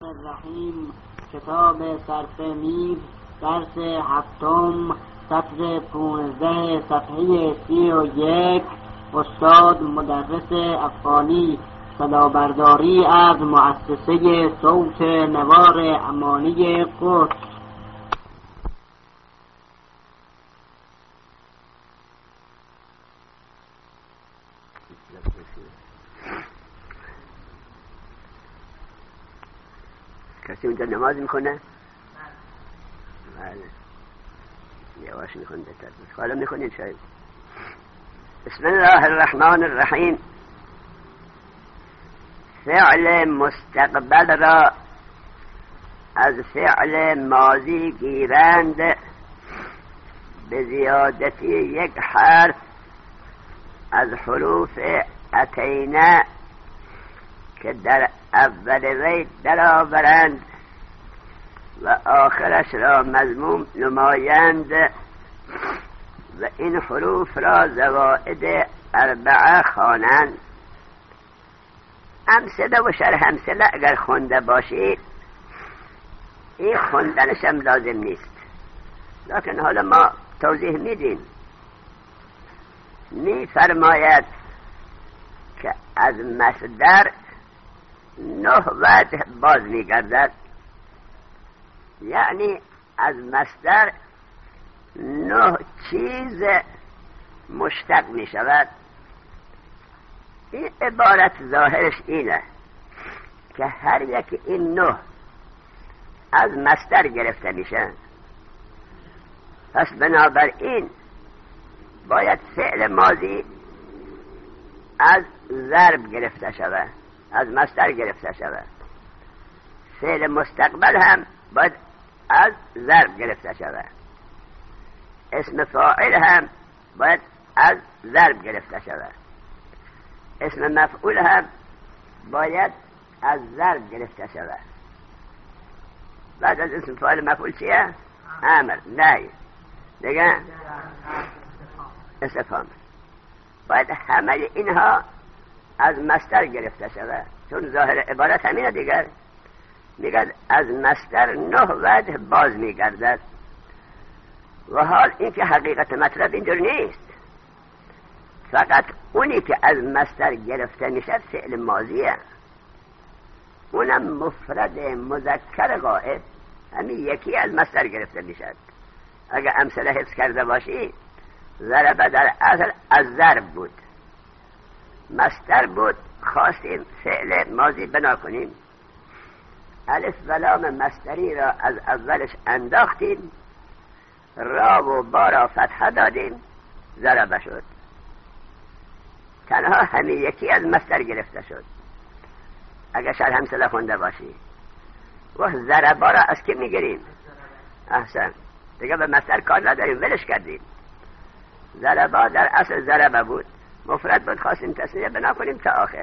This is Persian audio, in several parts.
الرحیم. کتاب صرف میر، درس هفتم، سطر 15، صفحه 31. استاد مدرس افغانی، صدابرداری از مؤسسه صوت نوار امانی قدس. کسی اونجا نماز میکنه؟ بله یواش میخونه بهتر بود. حالا میخونید شاید. بسم الله الرحمن الرحیم. فعل مستقبل را از فعل ماضی گیرند به زیادتی یک حرف از حروف اتینه که در اول وی درآورند و آخرش را مضموم نمایند و این حروف را زوائد اربعه خوانند. امثله و شرح امثله اگر خونده باشید این خوندنش هم لازم نیست، لکن حالا ما توضیح میدیم. میفرماید که از مصدر 9 وجه باز میگردد، یعنی از مصدر 9 چیز مشتق می شود. این عبارت ظاهرش اینه که هر یک این 9 از مصدر گرفته میشه، پس بنابراین باید فعل ماضی از ضرب گرفته شود، از مصدر گرفته شود. فعل مستقبل هم باید از ضرب گرفته شود. اسم فاعل هم باید از ضرب گرفته شود. اسم مفعول هم باید از ضرب گرفته شود. بعد از اسم فاعل مفعول چیه؟ امر، نهی، دیگه استفهام. باید همه اینها از مصدر گرفته شود، چون ظاهر عبارت همینه دیگر. میگه از مصدر 9 وجه باز میگردد. و حال این که حقیقت مطلب اینجور نیست، فقط اونی که از مصدر گرفته میشد فعل ماضیه، اونم مفرد مذکر غائب، همین یکی از مصدر گرفته میشد. اگر امثله حفظ کرده باشی، ضربه در اصل از ضرب بود، مصدر بود، خواستیم فعل ماضی بنا کنیم، الف و لام مصدری را از اولش انداختیم، را و با را فتحه دادیم، ضربه شد. تنها همین یکی از مصدر گرفته شد اگر شرح امثله خونده باشی. و ضربه را از که میگیریم؟ احسن، دیگه به مصدر کار نداریم، ولش کردیم. ضربه در اصل ضربه بود، مفرد بود، خواستیم تسنیه بنا کنیم تا آخر.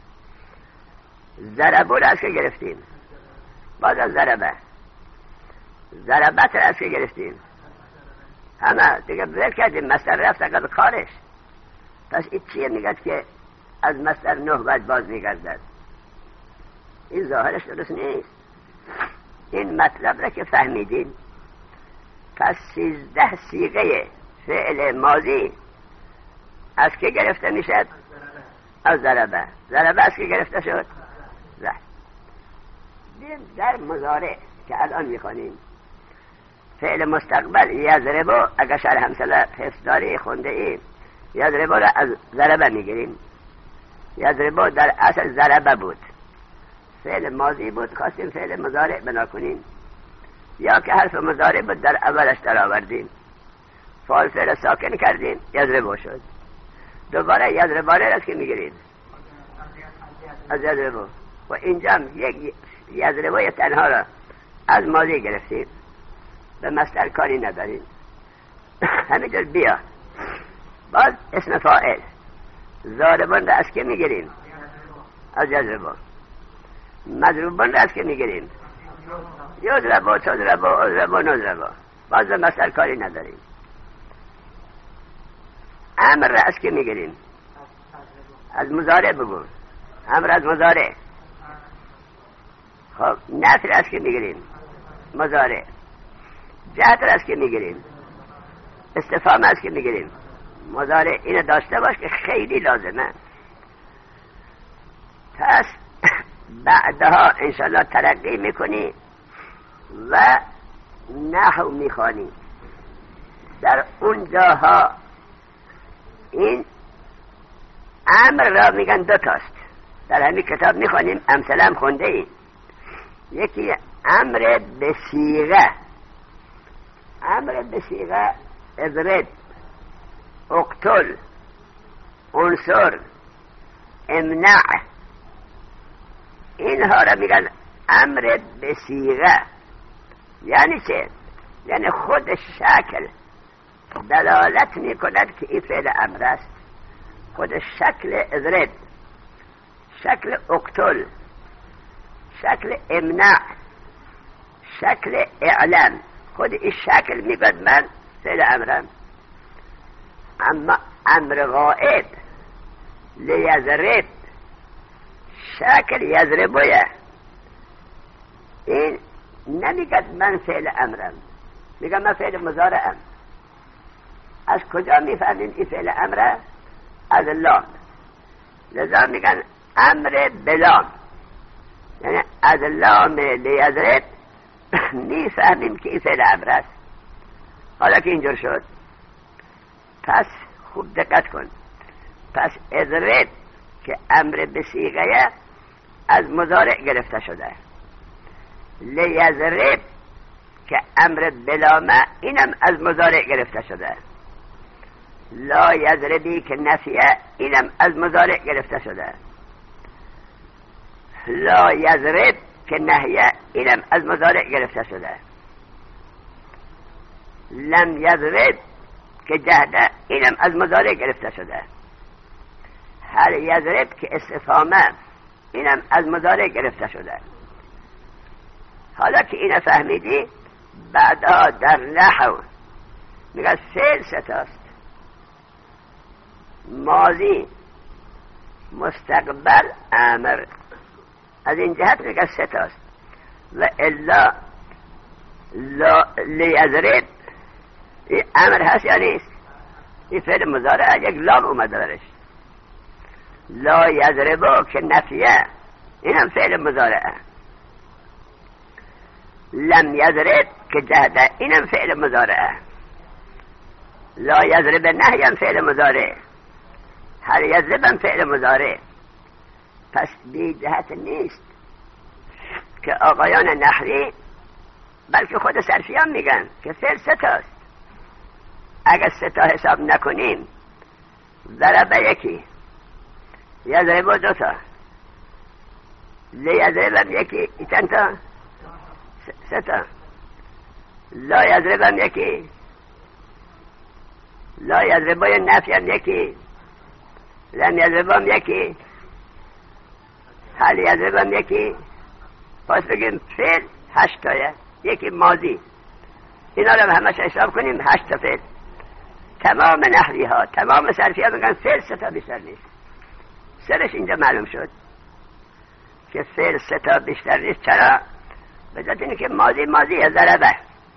ضربه را از که گرفتیم؟ باز از ضربه. ضربت را از که گرفتیم؟ همه دیگه ول کردیم، مصدر رفت اگر کارش. پس این چیه میگد که از مصدر 9 وجه باز میگردد؟ این ظاهرش درست نیست. این مطلب را که فهمیدیم، پس 13 صیغه فعل ماضی از که گرفته میشد؟ از ضربه. ضربه از که گرفته شد؟ زه. در مضارع که الان میخوانیم، فعل مستقبل یضربو، اگر شرح امثله حفظ داری خونده ای، یضربو را از ضربه میگیریم. یضربو در اصل ضربه بود، فعل ماضی بود، خواستیم فعل مضارع بنا کنیم، یا که حرف مضارع بود در اولش در آوردیم، فعل فعل ساکن کردیم، یضربو شد. دوباره یضربو را از که میگیریم؟ از یضربو. و اینجا یک یضربو تنها را از ماضی گرفتیم، به مصدر کاری نداریم. همینطور بیا باز اسم فاعل ضاربون را از که میگیریم؟ از یضربو. مضروبون را از که میگیریم؟ یضربو، تضربو، اضربو، نضربو. باز به مصدر کاری نداریم. امر را از که میگیریم؟ از مضارع بگو. امر از مضارع. خب نفی از که میگیریم مضارع، جهت از که میگیریم استفهام از که میگیریم مضارع. اینو داشته باش که خیلی لازمه. پس بعدها انشالله ترقی میکنی و نحو میخوانی. در اون جاها این امر را میگن دو تاست. در همین کتاب میخوانیم، امثله هم خونده ایم. یکی امر به صیغه، امر به صیغه اضرب، اقتل، انصر، امنع، اینها را میگن امر به صیغه. یعنی چه؟ یعنی خود شکل دلالت میکند که این فعل امر است. خود شکل اضرب، شکل اقتل، شکل امنع، شکل اعلم، خود این شکل میگد من فعل امرم. اما امر غائب لیضرب، شکل یضربه، این نمیگد من فعل امرم، میگم من فعل مضارعم. از کجا میفهمیم این فعل امره؟ از لام. لذا میگن امر بلام، یعنی از لام لیضرب میفهمیم که این فعل امر است. حالا که اینجور شد پس خوب دقت کن. پس اضرب که امر به صیغه از مضارع گرفته شده، لیضرب که امر بلامه اینم از مضارع گرفته شده، لا یضربی که نفیه اینم از مضارع گرفته شده، لا یضرب که نهیه اینم از مضارع گرفته شده، لم یضرب که جهده اینم از مضارع گرفته شده، هل یضرب که استفهامه اینم از مضارع گرفته شده. حالا که اینو فهمیدی، بعدها در نحو میگه فعل ستاست: ماضی، مستقبل، امر. از این جهت میگه ستاست. و الا لیضرب این امر هست یا نیست؟ این فعل مضارع یک لام اومده درش. لا یضربو که نفیه این هم فعل مضارعه. لم یضرب که جهده این هم فعل مضارعه. لا یضرب نهی هم فعل مضارع. هل یضرب هم فعل مضارع. پس بی جهت نیست که آقایان نحوی، بلکه خود صرفیان میگن که فعل ستاست. اگر ستا حساب نکنیم، ضرب یکی، یضرب دو تا، لیضرب یکی، چند تا؟ ستا. لا یضرب یکی، لا یضرب نفی یکی، لم یضرب یکی، هل یضرب یکی. پس بگیم فعل 8 تایه. یکی ماضی، اینا رو همش حساب کنیم 8 تا فعل. تمام نحوی ها، تمام صرفی ها میگن فعل 3 تا بیشتر نیست. سرش اینجا معلوم شد که فعل 3 تا بیشتر نیست. چرا؟ به ذات اینه که ماضی ضربه،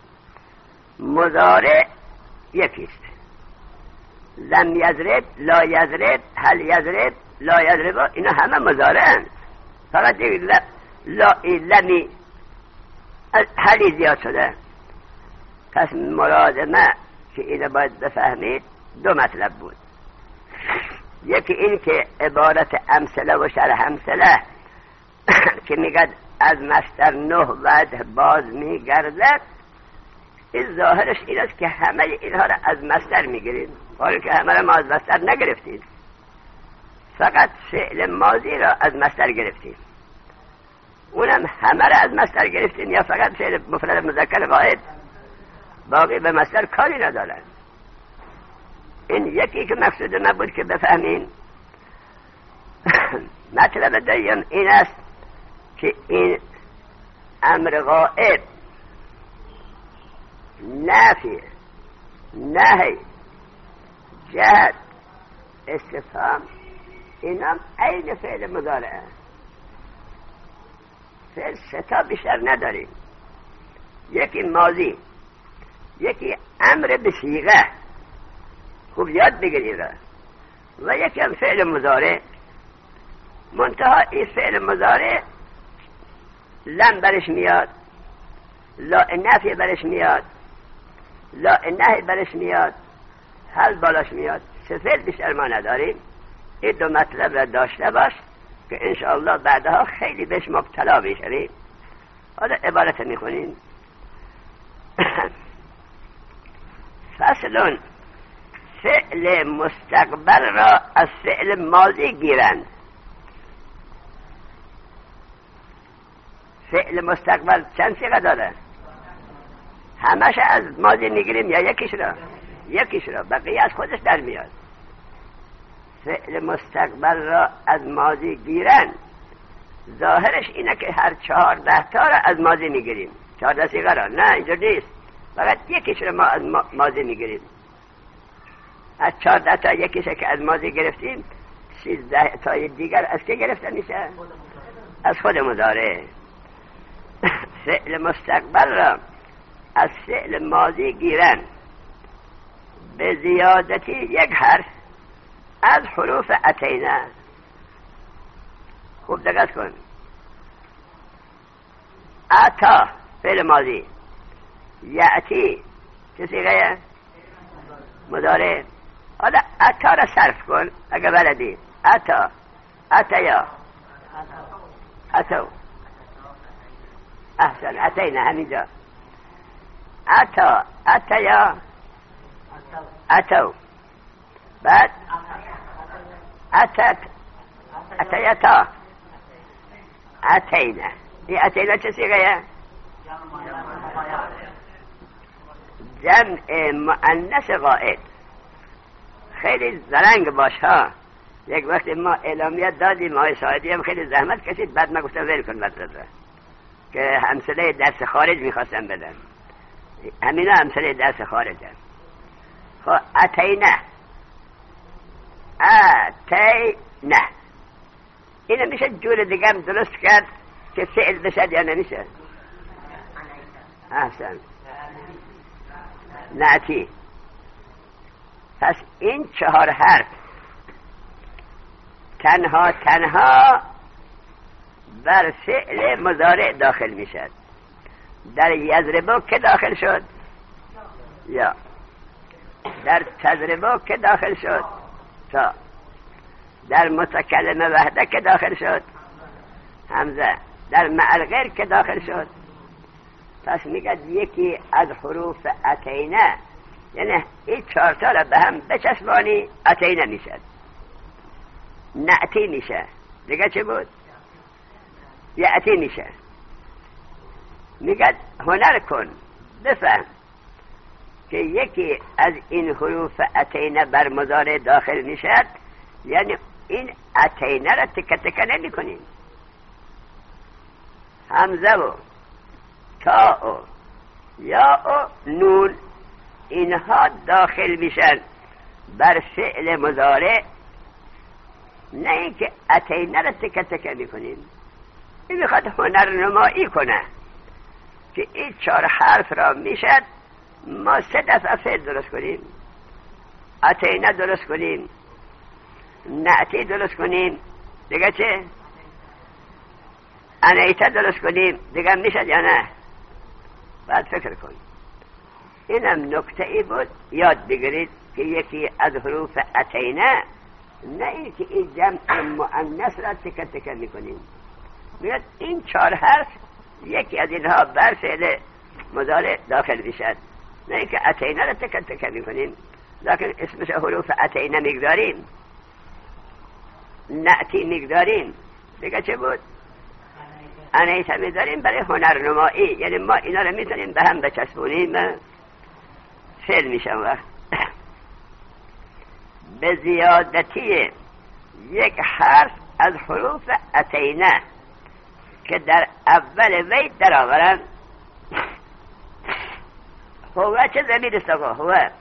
مضارع یکیست. لم یضرب، لا یضرب، هل یضرب، لا یضرب، اینا همه مضارعن. فقط دیگه لمی هلی زیاد شده. پس مراد ما که اینو باید بفهمید 2 مطلب بود. یکی این که عبارت امثله و شرح امثله که میگد از مصدر 9 وجه باز میگردد، این ظاهرش این است که همه اینها را از مصدر میگیریم، حالی که همه را ما از مصدر نگرفتیم، فقط فعل ماضی را از مصدر گرفتیم. اونم همه را از مصدر گرفتیم یا فقط فعل مفرد مذکر غائب، باقی به مصدر کاری ندارن. این یکی که مقصود ما بود که بفهمیم. مطلب دوم این است که این امر غائب، نفی، نهی، جهت، استفهام، اینم عین فعل مضارع. فعل سه تا بیشتر نداریم. یکی ماضی، یکی امر به صیغه، خوب یاد بگیرید، و یکی هم فعل مضارع. منتها این فعل مضارع لم برش میاد، لا نفی برش میاد، لا نهی برش میاد، حل بالاش میاد. سه فعل بیشتر ما نداریم. این دو مطلب را داشته باش که انشاءالله بعدها خیلی بهش مبتلا میشویم. حالا عبارت میخونیم. فصل: فعل مستقبل را از فعل ماضی گیرند. فعل مستقبل چند صیغه داره؟ همش از ماضی میگیریم یا یکیش را؟ یکیش را، بقیه از خودش در میاد. فعل مستقبل را از ماضی گیرند، ظاهرش اینه که هر 14 تا را از ماضی میگیریم. 14 صیغه را نه، اینجا نیست، فقط یکیش را ما از ماضی میگیریم. از 14 تا یکیش که از ماضی گرفتیم، 13 تای دیگر از که گرفته میشه؟ از خود مضارع. فعل مستقبل را از فعل ماضی گیرن به زیادتی یک حرف از حروف اتینه. خوب دقت کن. اتا فعل ماضی، یأتی چه صیغه؟ مضارع. حالا اتا را صرف کن اگه بلدی. اتا، اتیا، اتو. احسن، اتینا همینجا. اتا، اتیا، اتو. بعد اتت، اتیتا، اتینا. این اتینا چه صیغه؟ جمع مؤنث غائب. خیلی زرنگ باش ها. یک وقت ما اعلامیت دادیم، آقای ساعدی هم خیلی زحمت کشید، بعد ما گفتم ول کن مدرسه که همسله درس خارج میخواستم بدن. همینا همسله درس خارجن. خب اتینه، اتینه، اینه میشه جور دیگه هم درست کرد که فعل بشد یا نمیشه؟ احسن، نعتی. پس این 4 حرف تنها بر فعل مضارع داخل میشد. در یضربو که داخل شد؟ یا در تضربو که داخل شد؟ تا در متکلم وحده که داخل شد؟ همزه. در مع غیر که داخل شد؟ پس میگه یکی از حروف اتینه، یعنی این 4 تا را به هم بچسبانی اتینه میشد. نعتی میشه. دیگه چه بود؟ یعتی میشه. میگه هنر کن، بفهم که یکی از این حروف اتینه بر مضارع داخل میشد، یعنی این اتینه را تکه تکه نمی کنیم. همزه و تا و یا و نون، اینها داخل میشن بر فعل مضارع، نه اینکه اتینه را تکه تکه میکنیم. این میخواد هنرنمایی کنه که این 4 حرف را میشد ما 3 دفعه فعل درست کنیم. اتینه درست کنیم، نعتی درست کنیم، دیگه چه؟ انیته درست کنیم، دیگه میشد یا نه؟ باید فکر کن. اینم نکته ای بود یاد بگیرید که یکی از حروف اتینه، نه این که این جمع مؤنث را تکه تکه میکنیم. میاد این 4 حرف یکی از اینها بر فعل مضارع داخل میشد، نه این که اتینه را تکه تکه میکنیم. لکن اسمش حروف اتینه میگذاریم، نعتی میگذاریم، دیگه چه بود؟ انیته میگذاریم برای هنرنمایی، یعنی ما اینا را میتونیم به هم بچسبونیم، فعل میشن. وقت به زیادتی یک حرف از حروف اتینه که در اول وی در آورن. هو چه ضمیر است آقا؟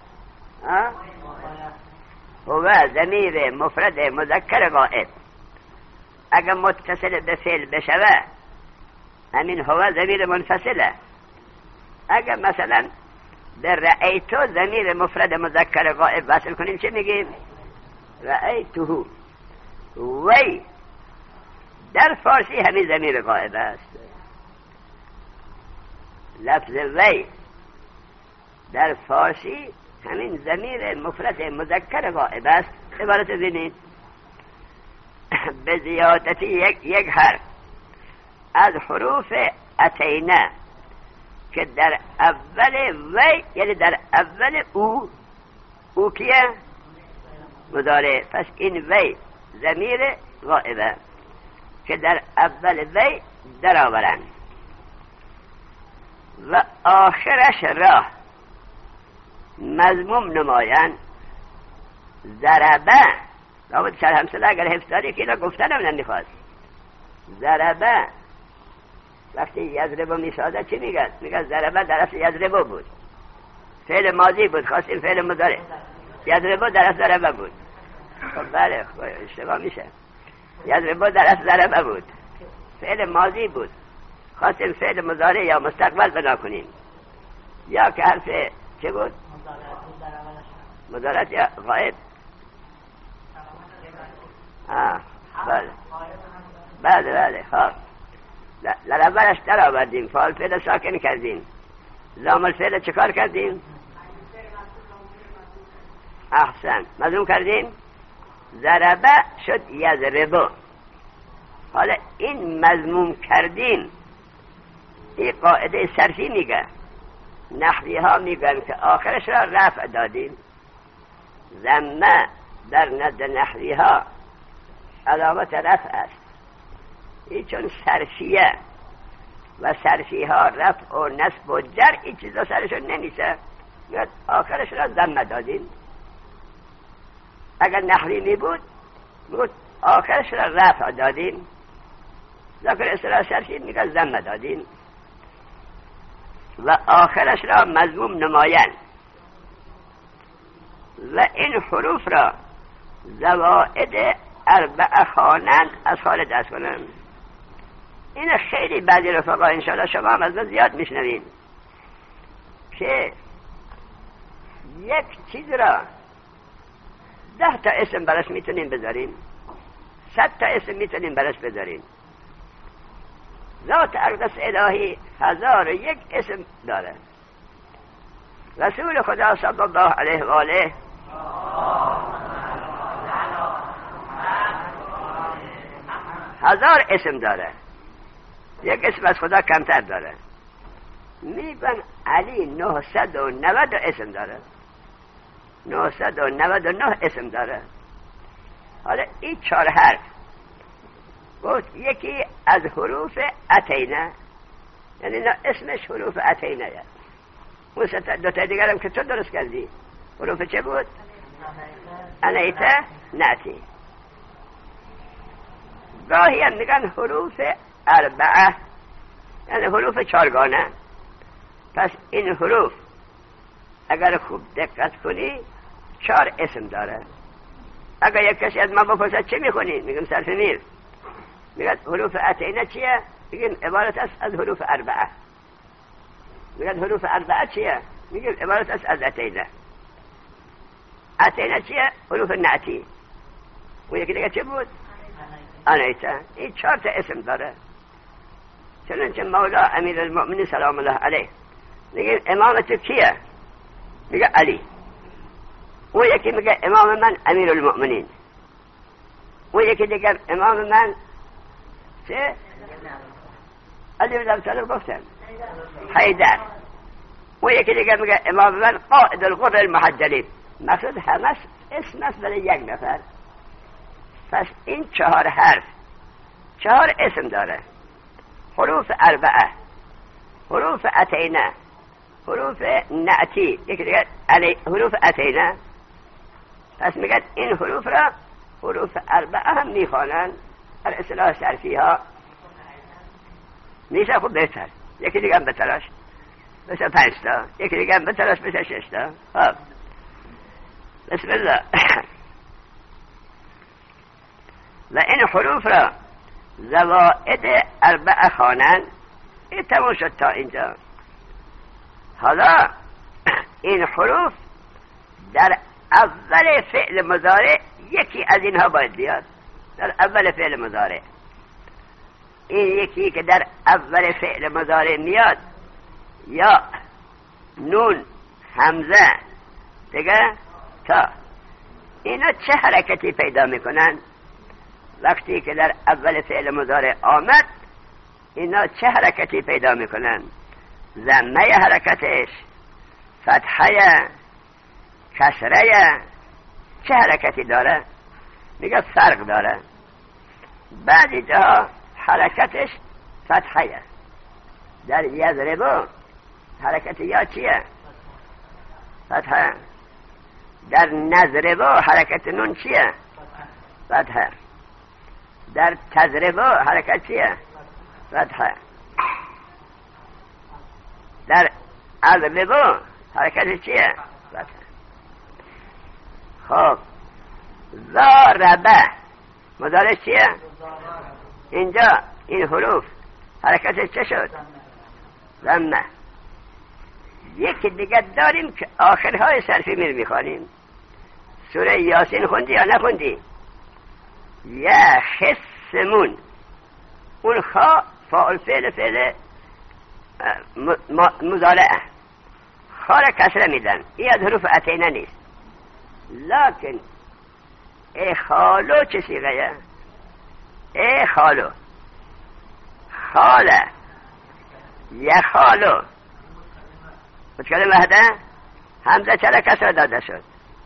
هو ضمیر مفرد مذکر غائب. اگر متصل به فعل بشوه همین هو ضمیر منفصله. اگر مثلا در رأیتو ضمیر مفرد مذکر غائب وصل کنیم چه میگیم؟ رأیتوه. وی در فارسی همین ضمیر غائب است. لفظ وی در فارسی همین ضمیر مفرد مذکر غائب است. عبارت زینید به زیادتی یک حرف از حروف اتینه که در اول وی، یعنی در اول او کیه؟ مضارع. پس این وی ضمیر غائبه که در اول وی در آورند و آخرش را مضموم نمایند. ضربه رابط سر همسله اگر حفظ داری که اینا گفتنم نمیخواست. ضربه وقتی یضربو میسازه چی میگن؟ میگن ضربه در اصل یضربو بود، فعل ماضی بود، خواستیم فعل مضارع. یضربو در اصل ضربه بود. خب بله اشتباه میشه. یضربو در اصل ضربه بود، فعل ماضی بود، خواستیم فعل مضارع یا مستقبل بنا کنیم. یا که حرف چه بود؟ مضارع یا غائب. بله خب لرولش در آوردیم، فعل فعل ساکن کردیم، لام الفعل چه کار کردیم؟ احسن، مضموم کردیم. ضربه شد یضربو. حالا این مضموم کردیم این قاعده صرفی میگه. نحوی ها میگن که آخرش را رفع دادیم. ضمه در نزد نحوی ها علامت رفع است. این چون صرفیه و صرفی ها رفع و نصب و جر این چیزا سرشون نمیشه، آخرش را ضمه دادیم. اگر نحوی می بود آخرش را رفع دادیم، لکن اصطلاح صرفی میگه ضمه دادیم. و آخرش را مضموم نمایند و این حروف را زوائد اربعه خوانند از حال دست کنند. این خیلی بعضی رفقا انشاءالله شما هم از من زیاد میشنوین که یک چیز را 10 تا اسم براش میتونیم بذاریم، 100 تا اسم میتونیم براش بذاریم. ذات اقدس الهی 1001 اسم داره. رسول خدا صلی الله علیه و آله هزار اسم داره، یک اسم از خدا کمتر داره. میگن علی 990 اسم داره، 999 اسم داره. حالا این 4 حرف گفت یکی از حروف اتینه، یعنی اسمش حروف اتینه است. اون 2 تا دیگر هم که تو درست کردی حروف چه بود؟ انیته نعتی. گاهی هم میگن حروف اربعه، یعنی حروف 4گانه. پس این حروف اگر خوب دقت کنی 4 اسم داره. اگر یک کسی از ما بپرسد چه میخونی؟ میگم صرف میر. میگن حروف اتینه چیه؟ میگم عبارت است از حروف اربعه. میگن حروف اربعه چیه؟ میگم عبارت است از اتینه. اتینه چیه؟ حروف نعتی. و یکی دیگه چه بود؟ انیته. این 4 تا اسم داره. چنانچه مولا امیر المؤمنین سلام الله علیه میگه امامت کیه؟ میگه علی. اون یکی میگه امام من امیر المؤمنین. اون یکی دیگر امام من چه؟ علی بن ابی طالب گفتم حیدر. اون یکی دیگر میگه امام من قائد الغر المحجلین. مقصود همش اسم است برای یک نفر. پس این 4 حرف 4 اسم داره. حروف اربعه، حروف اتینه، حروف نعتی، یکی دیگر حروف اتینه. پس میگن این حروف را حروف اربعه هم میخوانند. در اصطلاح صرفی ها میشه خوب بهتر. یکی دیگر هم بتراش بشه 5 تا، یکی دیگر هم بتراش بشه 6 تا. خب بسم الله. و این حروف را زوائد اربعه خوانند. این تمام شد تا اینجا. حالا این حروف در اول فعل مضارع یکی از اینها باید بیاد. در اول فعل مضارع این یکی که در اول فعل مضارع میاد، یا نون، همزه، دیگه تا، اینا چه حرکتی پیدا میکنن؟ وقتی که در اول فعل مضارع آمد اینا چه حرکتی پیدا میکنن؟ ضمه حرکتش، فتحه، کسره، چه حرکتی داره؟ میگه فرق داره. بعضی جاها حرکتش فتحه. در یضربو حرکت یا چیه؟ فتحه. در نضربو حرکت نون چیه؟ فتحه. در تضربو حرکت چیه؟ فتحه. در اضربو حرکت چیه؟ فتحه. خب ضربه مضارع چیه؟ اینجا این حروف حرکتش چه شد؟ ضمه. یکی دیگه داریم که آخرهای صرفی میخوانیم. سوره یاسین خوندی یا نخوندی؟ یا خسمون، اون خا فاعل فعل مضارعه، خا را کسره میدن. این از حروف اتینه نیست. لکن ای خالو چه صیغه؟ ای خالو، خاله، یا خالو، متکلم وحده همزه چرا کسره داده شد؟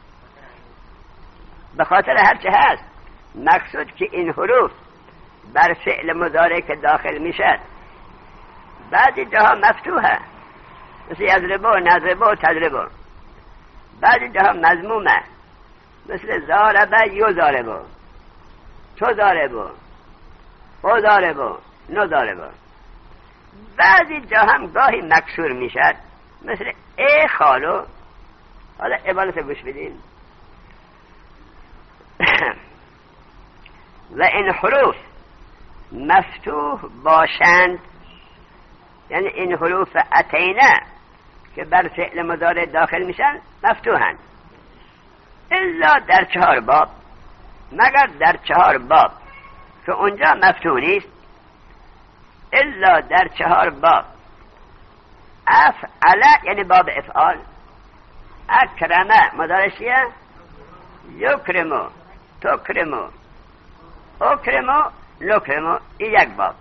به خاطر هرچه هست مقصود که این حروف بر فعل مضارع که داخل میشد بعضی جاها مفتوحه، مثل یضربو، نضربو، تضربو. بعضی جاها مضمومه، مثل ضاربه، یضاربو، تضاربو، اضاربو، نضاربو. بعضی جا هم گاهی مکسور میشد، مثل ای خالو. حالا عبارت گوش بدین. و این حروف مفتوح باشند، یعنی این حروف اتینه که بر فعل مضارع داخل میشن مفتوحند، الا در 4 باب، مگر در 4 باب که اونجا مفتوح نیست. الا در 4 باب. افعل یعنی باب افعال، اکرمه مضارعیه، یکرمو، تکرمو، اکرمو، نکرمو، این یک باب.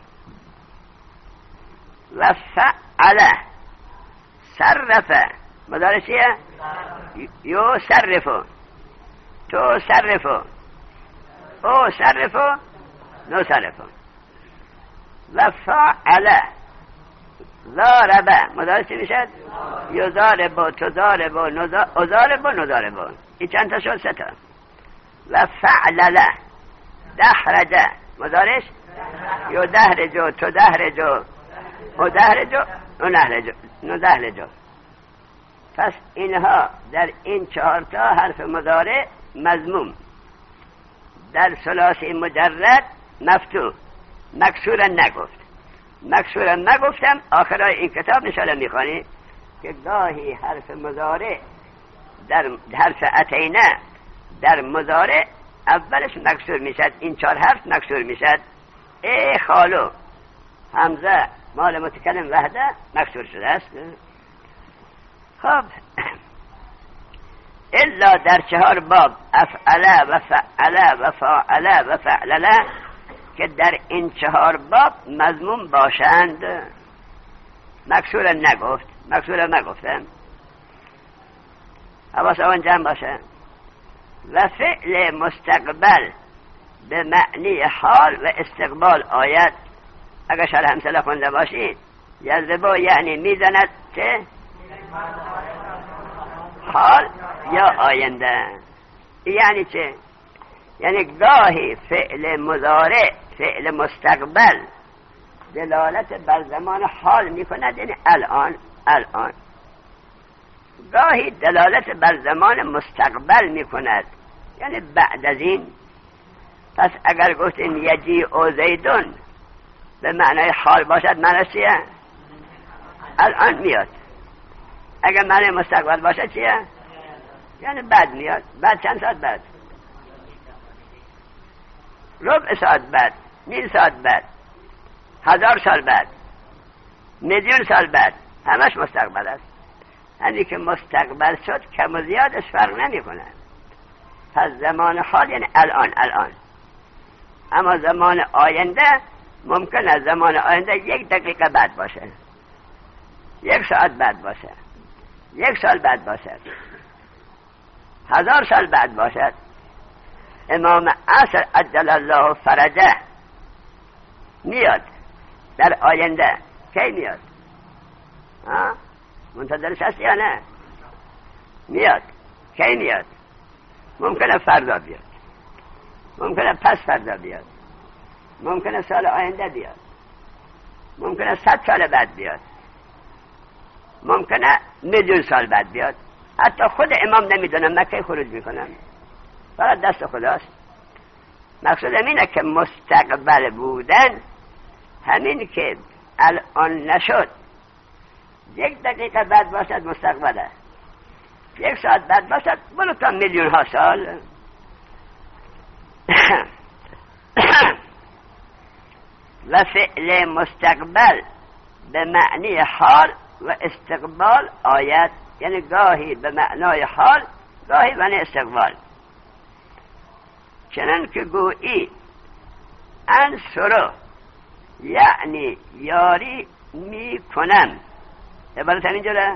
و فعله، صرفه مضارعیه، یو صرفو، تو صرفو، او صرفو، نو صرفو. و فعله، ضاربه مضارع چی میشد؟ یضاربو، تضاربو، اضاربو، نضاربو. این چند تا شد؟ 3 تا. و فعلله، دحرجه مضارعش یدحرجو، تدحرجو، ادحرجو، ندحرجو. پس اینها در این 4 تا حرف مضارع مضموم، در ثلاثی مجرد مفتوح، مکسورا نگفت. مکسورا نگفتم. آخرای این کتاب نشاله میخوانی که گاهی حرف مضارع در حرف اتینه در مضارع اولش مکسور میشد. این 4 حرف مکسور میشد. ای خالو، همزه مال متکلم وحده مکسور شده است. خب الا در 4 باب، افعله و فعله و فاعله و فعلله، که در این 4 باب مضموم باشند. مکسور نگفت، مکسور نگفتم. حواس آن جمع باشه. و فعل مستقبل به معنی حال و استقبال آید. اگر شرح همسله خونده باشید، یضربو یعنی میزند چه؟ حال یا آینده. یعنی چه؟ یعنی گاهی فعل مضارع، فعل مستقبل دلالت بر زمان حال میکند، یعنی الان. گاهی دلالت بر زمان مستقبل میکند، یعنی بعد از این. پس اگر گفتیم یجی او زیدون به معنای حال باشد، معنی چیه؟ الان میاد. اگر معنی مستقبل باشه چیه؟ یعنی بعد میاد. بعد چند ساعت بعد؟ ربع ساعت بعد، نیم ساعت بعد، 1000 سال بعد، میلیون سال بعد، همش مستقبل است. یعنی که مستقبل شد کم و زیادش فرق نمیکنه. پس زمان حال یعنی الان. اما زمان آینده ممکنه زمان آینده 1 دقیقه بعد باشه، 1 ساعت بعد باشه، 1 سال بعد باشد، 1000 سال بعد باشد. امام عصر عجل الله فرجه میاد در آینده. کی میاد؟ منتظرش هست یا نه؟ میاد. کی میاد؟ ممکنه فردا بیاد، ممکنه پس فردا بیاد، ممکنه سال آینده بیاد، ممکنه 100 سال بعد بیاد، ممکنه میلیون سال بعد بیاد. حتی خود امام نمیدونه مکه خروج میکنم، فقط دست خداست. مقصود اینه که مستقبل بودن همین که الان نشد 1 دقیقه بعد باشد مستقبله، 1 ساعت بعد باشد برو تا میلیون ها سال. و فعل مستقبل به معنی حال و استقبال آید، یعنی گاهی به معنای حال، گاهی به معنی استقبال. چنان که گویی انصرو یعنی یاری می کنم. عبارت همینجوره،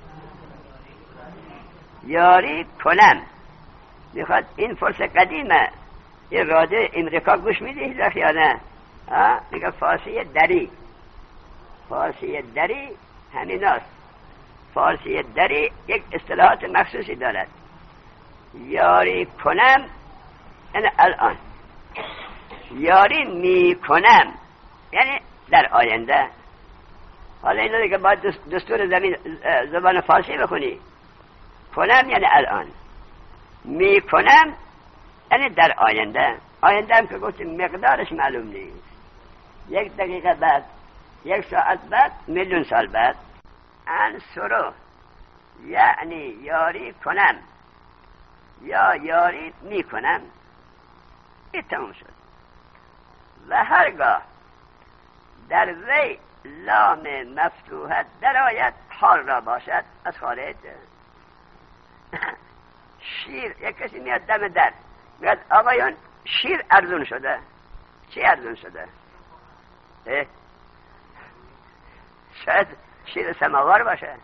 یاری کنم. میخواد این فرس قدیمه، این راده امریکا گوش میدهید رخ یا نه؟ میگه فارسی دری. فارسی دری همین است. فارسی دری یک اصطلاحات مخصوصی دارد. یاری کنم یعنی الان، یاری می کنم یعنی در آینده. حالا اینو دیگه باید دستور زبان فارسی بخونی. کنم یعنی الان، می کنم یعنی در آینده. آینده هم که گفتیم مقدارش معلوم نیست، 1 دقیقه بعد، 1 ساعت بعد، میلیون سال بعد. انصرو یعنی یاری کنم یا یاری می کنم. این تموم شد. و هرگاه در وی لام مفتوحه در آید حال را باشد از خارج. شیر، یک کسی میاد دم در میاد آقایون شیر ارزون شده. چی ارزون شده؟ شاید شیر سماوار باشه.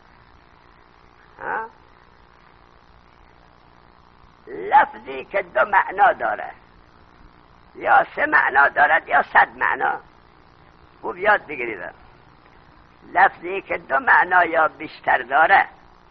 لفظی که 2 معنا داره، یا 3 معنا دارد یا 100 معنا. خوب یاد بگیرید. لفظی که 2 معنا یا بیشتر داره،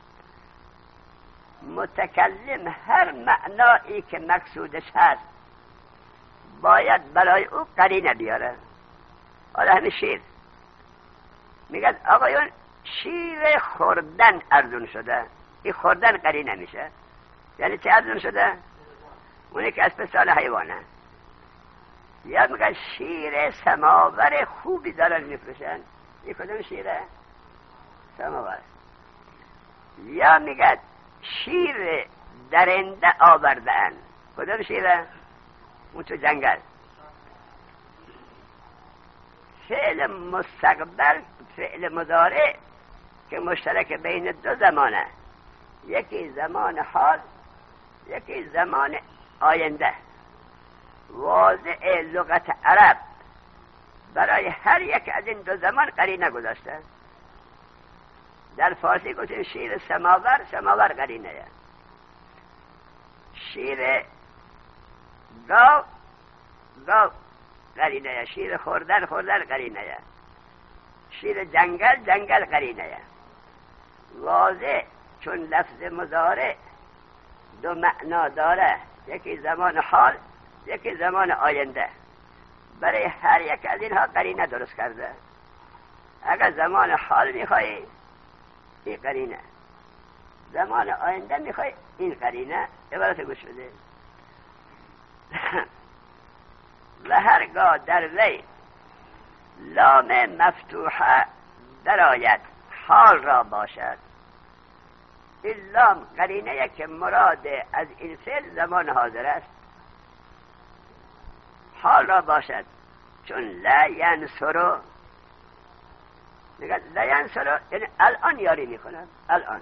متکلم هر معنایی که مقصودش هست باید برای او قرینه بیاره. حالا همین شیر میگن آقایون شیر خوردن ارزون شده. این خوردن قرینه میشه. یعنی چه ارزون شده؟ اونی که اسب سال حیوانه. یا میگن شیر سماور خوبی دارن میفروشن. این کدوم شیره؟ سماور. یا میگن شیر درنده آوردن. کدوم شیره؟ اون تو جنگل. فعل مستقبل، فعل مضارع که مشترک بین 2 زمانه، یکی زمان حال، یکی زمان آینده. واضع لغت عرب برای هر یک از این 2 زمان قرینه گذاشته. در فارسی گفتیم شیر سماور، سماور قرینه. شیر گاو، گاو قرینه. شیر خوردن، خوردن قرینه. شیر جنگل، جنگل قرینه. واضح چون لفظ مضارع 2 معنا داره، یکی زمان حال، یکی زمان آینده. برای هر یک از اینها قرینه درست کرده. اگر زمان حال میخوایی این قرینه، زمان آینده میخوای این قرینه. عبارت گوش بده. و هرگاه در وی لام مفتوحه در آید حال را باشد. این لام قرینه که مراد از این فعل زمان حاضر است. حال را باشد، چون لا ینصرو، لا ینصرو یعنی الان یاری میکنن. الان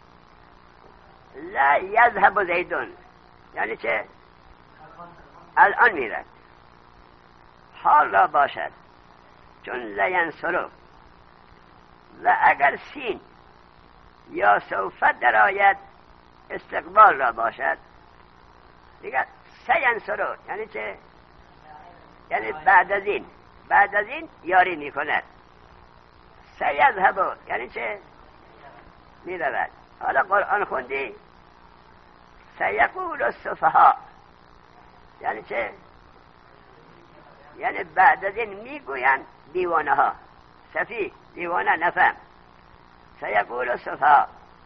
لا یذهب زیدون یعنی چه؟ الان میرد. حال را باشد چون لا ینصرو. و اگر سین یا سوف درآید استقبال را باشد دیگر سینصرو یعنی چه؟ یعنی بعد از این یاری میکند. سیذهب یعنی چه؟ میرود. حالا قرآن خوندی سیقول السفهاء یعنی چه؟ یعنی بعد از این میگویند دیوانه ها. سفیه دیوانه نفهم. سیقول السفهاء.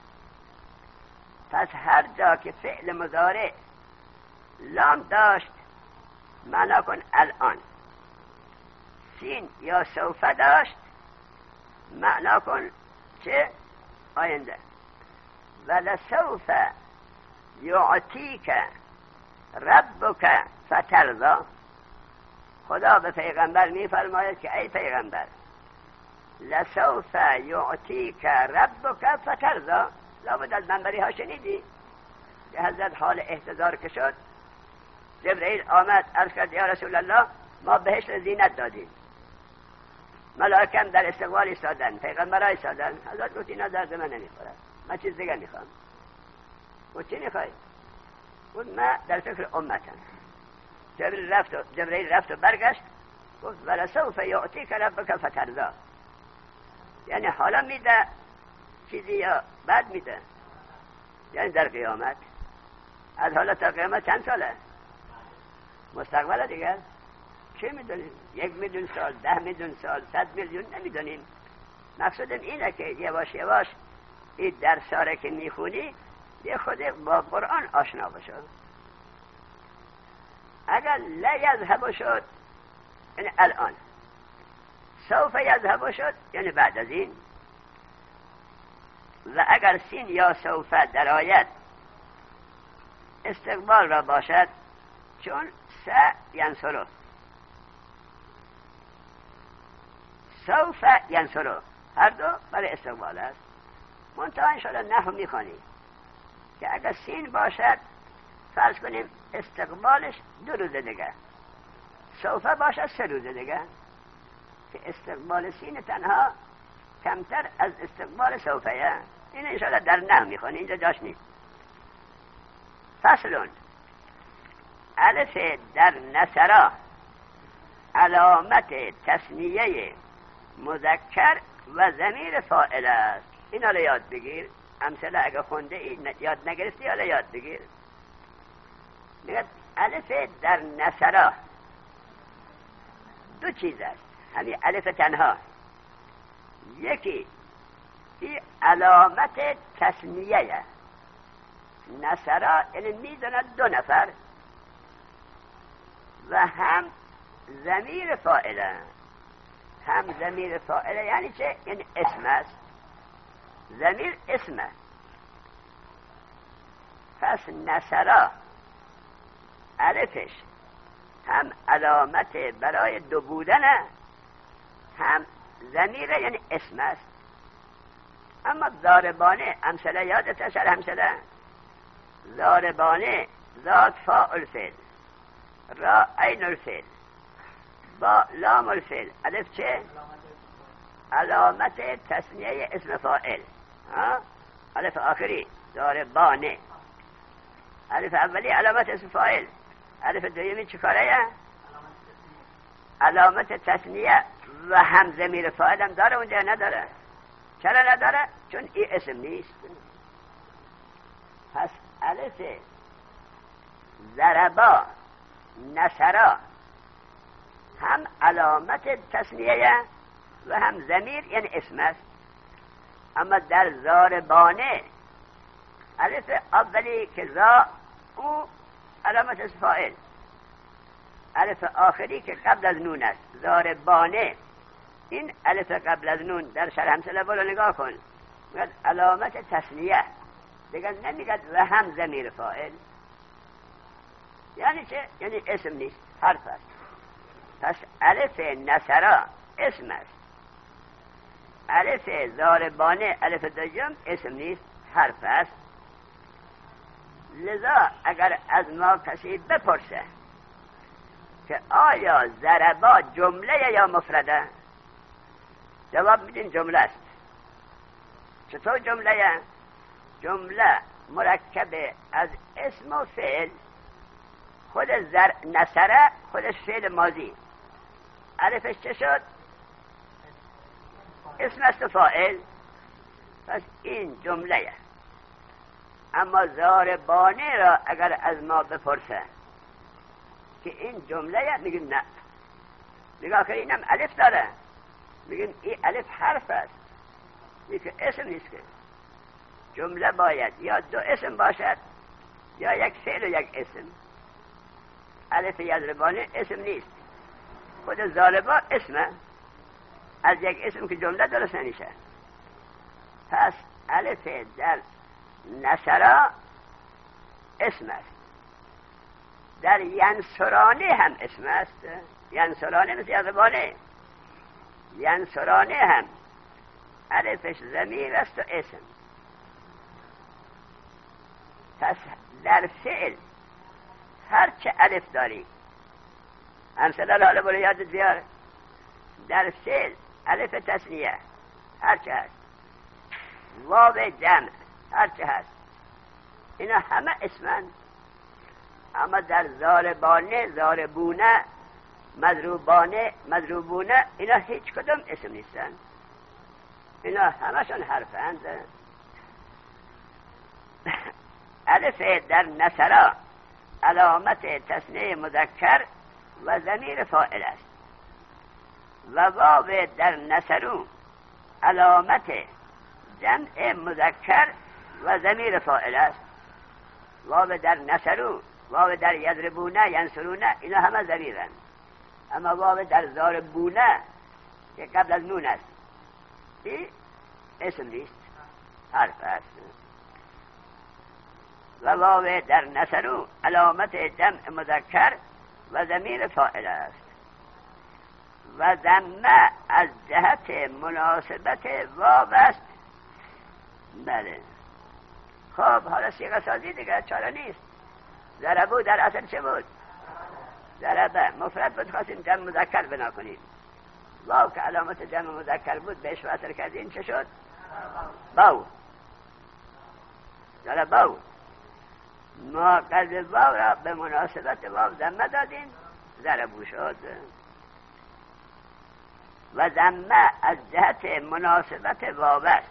پس هر جا که فعل مضارع لام داشت معنا کن الان. سین یا سوف داشت معنا کن چه؟ آینده. ولسوف یعطیک ربک فترضی. خدا به پیغمبر میفرماید که ای پیغمبر لسوف یعطیک ربک فترضی. لابد از منبری ها شنیدی که حضرت حال احتضار که شد جبرئیل آمد عرض کرد یا رسول الله ما بهشت زینت دادیم، ملائکه در استقبال ایستادن، پیغمبرها ایستادن. حضرت گفت اینا درد من نمیخورد، من چیز دیگه میخوام. گفت چی میخوای؟ گفت من در فکر امتم. جبرئیل رفت و برگشت گفت ولسوف یعطیک ربک فترضی. یعنی حالا میده چیزی یا بعد میده؟ یعنی در قیامت. از حالا تا قیامت چند ساله؟ مستقبل دیگر چه میدونیم؟ 1 میلیون سال، 10 میلیون سال، 100 میلیون نمیدونیم. مقصودم اینه که یواش یواش این درساره که میخونی یه خود با قرآن آشنا بشو. اگر لا یذهب شد یعنی الان، سوف یذهب شد یعنی بعد از این، و اگر سین یا سوف درآید استقبال را باشد چون ینصرو. سوف ینصرو هر دو برای استقبال است. منتها انشاءالله نحو میخوانی که اگر سین باشد فرض کنیم استقبالش 2 روز دیگه، سوف باشد 3 روز دیگه، که استقبال سین تنها کمتر از استقبال سوفه. این انشاءالله در نحو میخوانی، اینجا جاش نیست. فصلون الف در نصرا علامت تثنیه مذکر و ضمیر فاعل است. اینا رو یاد بگیر. امثله اگه خونده یاد نگرفتی حالا یاد بگیر. میگه الف در نصرا 2 چیز است. همین الف تنها، یکی این علامت تثنیه نصرا یعنی میدوند 2 نفر، و هم ضمیر فاعله. هم ضمیر فاعله یعنی چه؟ یعنی اسم است. ضمیر اسمه. پس نصرا الفش هم علامت برای 2 بودنه، هم ضمیر یعنی اسم است. اما ضاربانه امثله یادت است؟ همثله ضاربانه ذات فاعل فعل، را عین الفعل، با لام الفعل، الف چه؟ علامت تثنیه اسم فاعل. الف آخری ضاربانه، الف اولی علامت اسم فاعل، الف دومی چه کاره؟ علامت تثنیه و هم ضمیر فاعل هم داره اونجا نداره. چرا نداره؟ چون این اسم نیست. پس الف ضربا نصرا هم علامت تثنیه و هم ضمیر یعنی اسم است. اما در ضاربانه الف اولی که ذا او علامت اسم فاعل، الف آخری که قبل از نون است ضاربانه این الف قبل از نون در شرح همسله برو نگاه کن، میگه علامت تثنیه، دیگه نمیگه و هم ضمیر فاعل. یعنی چه؟ یعنی اسم نیست، حرف است. پس الف نصرا اسم است، الف ضاربانه الف دوم اسم نیست، حرف است. لذا اگر از ما کسی بپرسه که آیا ضربا جمله یا مفرده، جواب میدین جمله است. چطور جمله؟ جمله مرکب از اسم و فعل. خود نصره خودش فعل ماضی، الفش چه شد؟ اسم است و فاعل. پس این جمله. اما ضاربانه را اگر از ما بپرسه که این جمله، میگیم نه. نگاه که اینم الف داره، میگیم این الف حرف است، این که اسم نیست. که جمله باید یا دو اسم باشد یا یک فعل و یک اسم. الف یضربانه اسم نیست، خود ضاربا اسمه، از یک اسم که جمله درست نمیشه. پس الف در نصرا اسم است، در ینصرانه هم اسم است. ینصرانه مثل یضربانه، ینصرانه هم الفش ضمیر است و اسم. پس در فعل هرچه الف داری، همسلال حالا برو یادت بیار، در فعل الف تثنیه هرچه هست، واو جمع هرچه هست، اینا همه اسمن. اما در ضاربانه، ضاربونه، مضروبانه، مضروبونه، اینا هیچ کدوم اسم نیستن، اینا همشون حرفند. الف در نصرا علامت تثنیه مذکر و ضمیر فاعل است، و واو در نصرو علامت جمع مذکر و ضمیر فاعل است. واو در نصرو، واو در یضربونه، ینصرونه، اینا همه ضمیرند. اما واو در ضاربونه که قبل از نون است، این اسم نیست، حرف است. و واو در نصرو علامت جمع مذکر و ضمیر فاعل است. و ضمه از جهت مناسبت واو است. بله. خب حالا صیغه سازی دیگه چاره نیست. ضربو در اصل چه بود؟ ضربه مفرد بود، خواستیم جمع مذکر بنا کنیم. واو که علامت جمع مذکر بود بهش وصل کردیم، چه شد؟ باو. ضربو. ما قلب واو را به مناسبت واو ضمه دادیم، ضربو شد. و ضمه از جهت مناسبت واو است.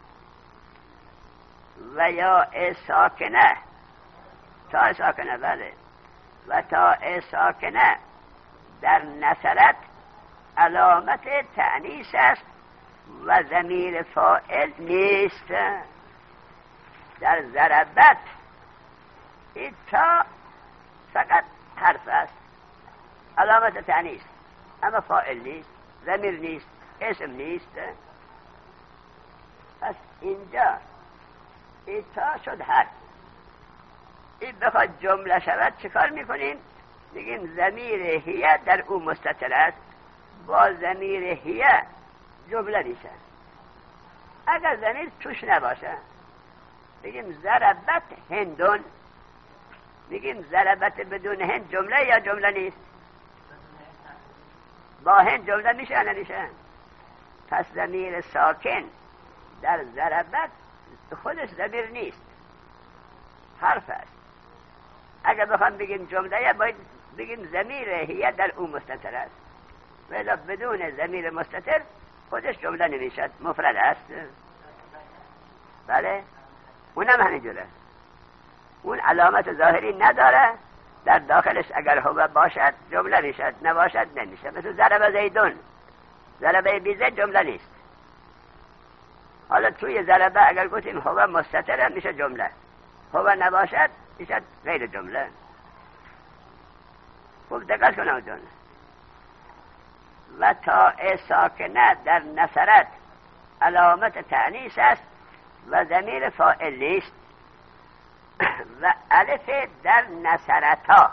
و یا ساکنه، تا ساکنه، بله، و تا ساکنه در نصرت علامت تأنیث است و ضمیر فاعل نیست. در ضربت این تا فقط حرف است، علامت تأنیث، اما فاعل نیست، ضمیر نیست، اسم نیست. پس اینجا این تا شد حرف. این بخواد جمله شود چه کار میکنیم؟ میگیم ضمیر هیه در او مستتر است، با ضمیر هیه جمله میشه. اگر ضمیر توش نباشه میگیم ضربت هندون. میگیم ضربت بدون هند جمله یا جمله نیست؟ با هند جمله میشه یا نمیشه؟ پس ضمیر ساکن در ضربت خودش ضمیر نیست، حرف است. اگر بخوام بگیم جمله باید بگیم ضمیر هیه در او مستتر است، ولی بدون ضمیر مستتر خودش جمله نمیشد، مفرد است. بله، اونم همینجوره، اون علامت ظاهری نداره، در داخلش اگر هو باشد جمله میشد، نباشد نمیشه. مثل ضرب زیدون، ضربه بیزه جمله نیست. حالا توی ضربه اگر گفتیم هو مستتره میشه جمله، هو نباشد میشه غیر جمله. خوب دقت کن آجان. و تاء ساکنه در نصرت علامت تأنیث است و ضمیر فاعل نیست. و الف در نصرتا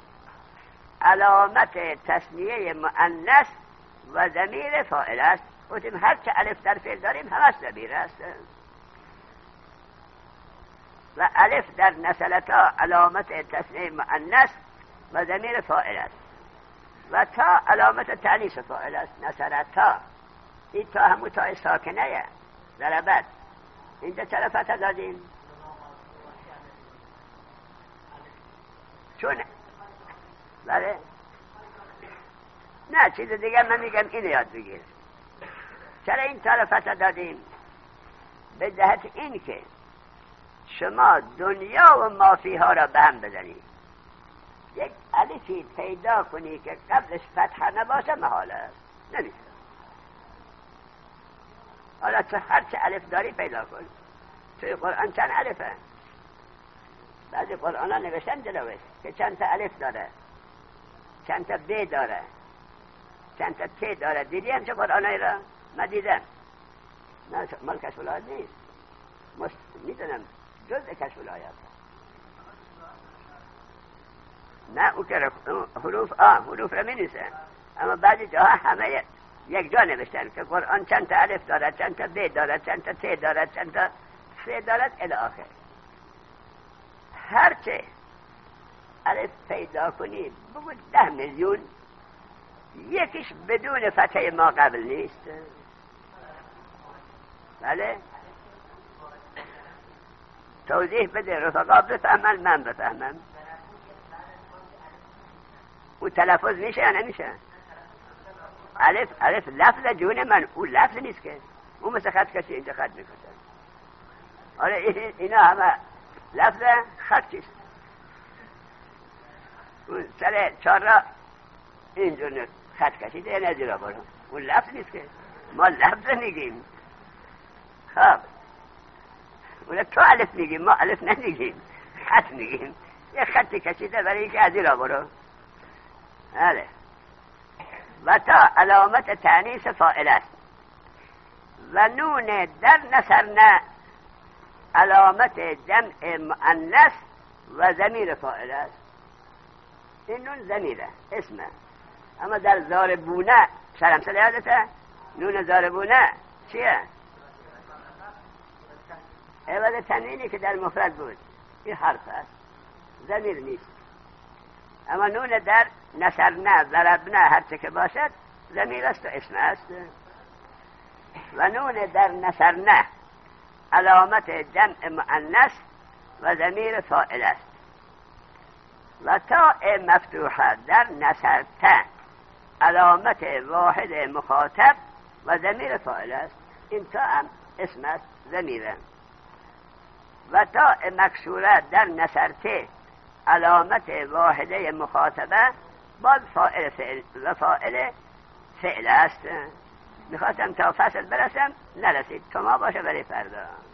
علامت تثنیه مؤنث و ضمیر فاعل است. گفتیم هر چه الف در فعل داریم همش ضمیر است. و الف در نصرتا علامت تثنیه مؤنث و ضمیر فاعل است. و تا علامت تأنیث فاعل است. نصرتا این تا همون تا ساکنه ضربت. اینجا چرا فتح دادیم؟ چون بله نه چیز دیگه من میگم اینو یاد بگیر. چرا این تا فتح دادیم؟ به جهت این که شما دنیا و مافیها را به هم بزنید. یک الفی پیدا کنی که قبلش فتح نباشه محال است، نمیشه. حالا تو هر چه الف داری پیدا کن. توی قرآن چند الفه؟ بعضی قرآن ها نوشتن جلوش که چند تا الف داره، چند تا ب داره، چند تا ت داره. دیدی همچه قرآن هایی را؟ من دیدم. نه مال کشف الآیات نیست، میدونم جز کشف الآیات. نه او که حروف را می نیستن، اما بعضی جاها همه یک جا نوشتن که قرآن چند تا الف دارد، چند تا ب دارد، چند تا ت دارد، چند تا س دارد الی آخر. هرچه الف پیدا کنی بگو 10 میلیون، یکیش بدون فتحه ما قبل نیست. بله توضیح بده رفقا بفهمن من بفهمم. او تلفظ میشه یا نمیشه؟ الف لفظ جون من، او لفظ نیست که. او مثل خط کشی اینجا خط میکشه. آره اینا همه لفظ خط کشی. اون سر 4 را اینجور خط کشیده یا نزیرا برو. اون لفظ نیست که. ما لفظ میگیم. خب اون تو الف میگیم، ما الف نمیگیم، خط میگیم. یه خط کشیده برای اینکه ازیرا برو. بله. و تا علامت تأنیث فاعل است. و نون در نصرنا علامت جمع مؤنث و ضمیر فاعل است. این نون ضمیره، اسمه. اما در ضاربونه شرمسل یادته؟ نون ضاربونه چیه؟ عوض تنوینی که در مفرد بود. این حرف است، ضمیر نیست. اما نون در نصرنا ضربنا هر چه که باشد ضمیر است و اسم است. و نون در نصرنا علامت جمع مؤنث و ضمیر فاعل است. و تاء مفتوحه در نصرت علامت واحد مخاطب و ضمیر فاعل است. این تا هم اسم است، ضمیره. و تاء مکسوره در نصرت علامت واحده مخاطبه باز فاعل فعل و فاعل فعل است. میخواستم تا فصل برسم نرسید، تو ما باشه برای فردا.